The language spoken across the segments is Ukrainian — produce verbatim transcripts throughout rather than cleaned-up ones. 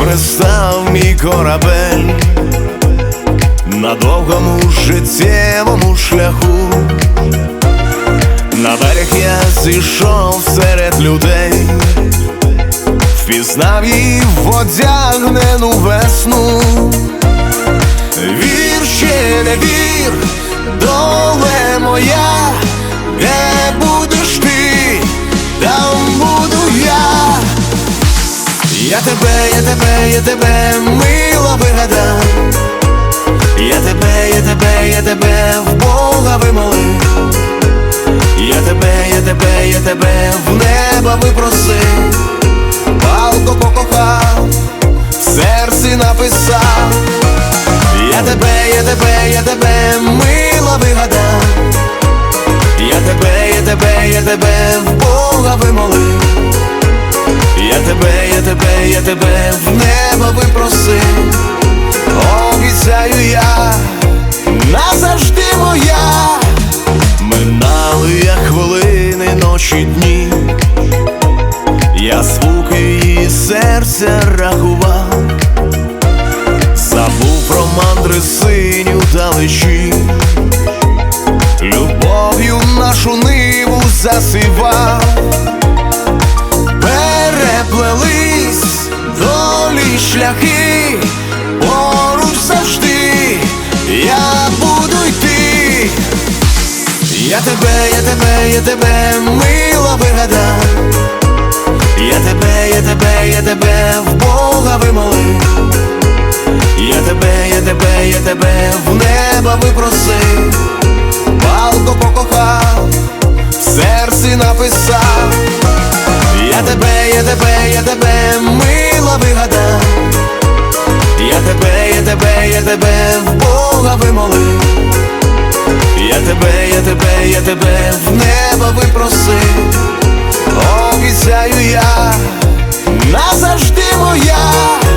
пристав мій корабель на довгому життєвому шляху. На берег я зійшов серед людей, впізнав її в одягнену весну. Вір чи не вір, доле моя, де будеш ти, там буду я. Я тебе, я тебе, я тебе, мила вигадав. Я тебе, я тебе, я тебе в Бога вимолив. Я тебе, я тебе, я тебе в неба випросив. Палко покохав, в серці написав. Я тебе, я тебе, я тебе, мила вигадав. Я тебе, я тебе, я тебе в Бога вимолив. Я тебе, я тебе, я тебе в небо випросив. Обіцяю я, назавжди моя. Минали як хвилини, ночі, дні. Я звуки її серця рахував. Забув про мандри синю далечі. Любов'ю нашу ниву засивав. Переплелись долі шляхи, поруч завжди я буду йти. Я тебе, я тебе, я тебе, мила вигадав. Я тебе, я тебе, я тебе в Бога вимолив. Я тебе, я тебе, я тебе в неба випросив. Палко покохав, в серці написав. Я тебе, я тебе, я тебе, мила вигадав. Я тебе, я тебе, я тебе в Бога вимолив. Я тебе, я тебе, я тебе в небо випросив. Обіцяю я, назавжди моя.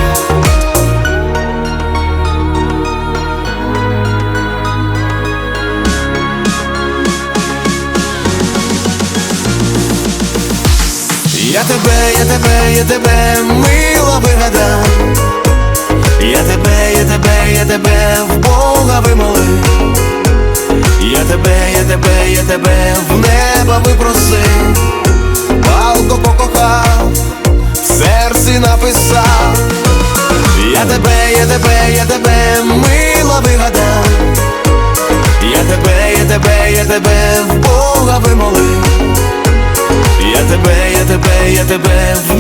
Я тебе, я тебе, я тебе, мила вигадав. Я тебе, я тебе, я тебе в Бога вимолив. Я тебе, я тебе, я тебе в небо випросив. Палко покохав, в серці написав. Я тебе, я тебе, я тебе, мила вигадав. Я тебе, я тебе, я тебе в Бога вимолив. Я тебе, я тебе, я тебе в